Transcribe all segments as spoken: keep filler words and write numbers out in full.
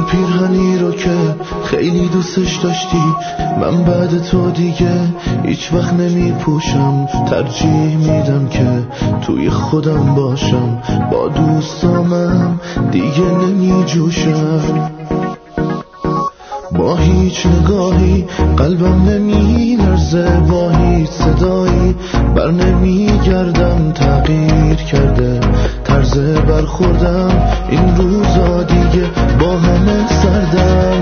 پیرهنی رو که خیلی دوستش داشتی من بعد تو دیگه هیچ وقت نمی پوشم. ترجیح میدم که توی خودم باشم، با دوستامم دیگه نمی جوشم. با هیچ نگاهی قلبم نمی لرزه، با هیچ صدایی بر نمی گردم. تغییر کرده طرز برخوردم، این روزا دیگه با همه سردم.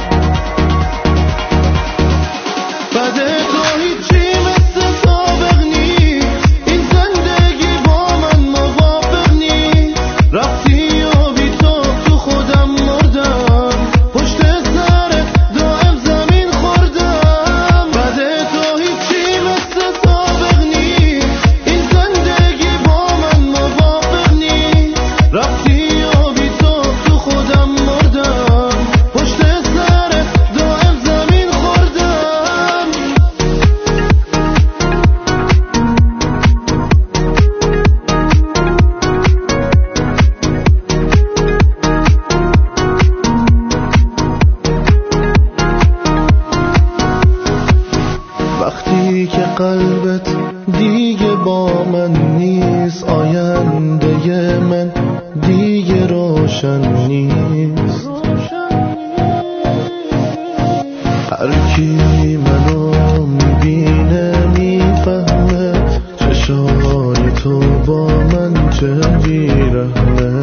بعد تو هیچی مثل سابق نیست، این زندگی با من موافق نیست. رفتی و بی تو تو خودم مردم، پشت سرت دائم زمین خوردم. بعد تو هیچی مثل سابق نیست، این زندگی با من موافق نیست. رفتی و بی تو تو خودم مردم، پشت سرت دائم زمین خوردم. وقتی که قلبت دیگه با من نیست، آینده من دیگه روشن نیست. هر کی منو میبینه میفهمه چشای تو با من چه بیرحمه.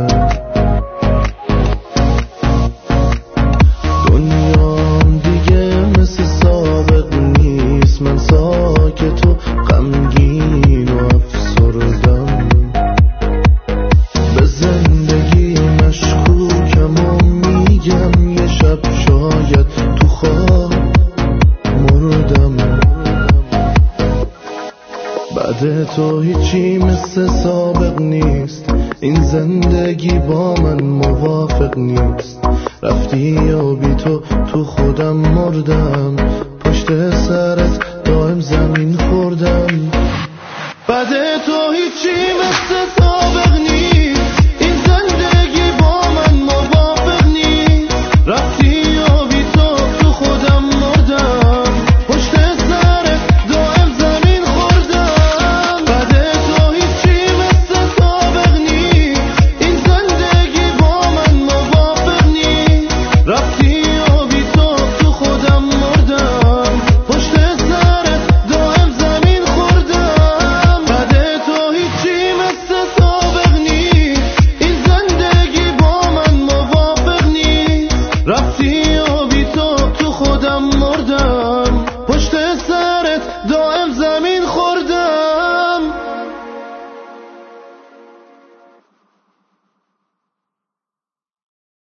دنیام دیگه مثل سابق نیست، من ساکت و غمگین و افسردم. به زندگی مشکوکم و میگم یه شب شاید تو خواب مردم. بعد تو هیچی مثل سابق نیست، این زندگی با من موافق نیست. رفتی و بی تو تو خودم مردم، پشت سرت دائم زمین خوردم. بعد تو هیچی مثل سابق نیست.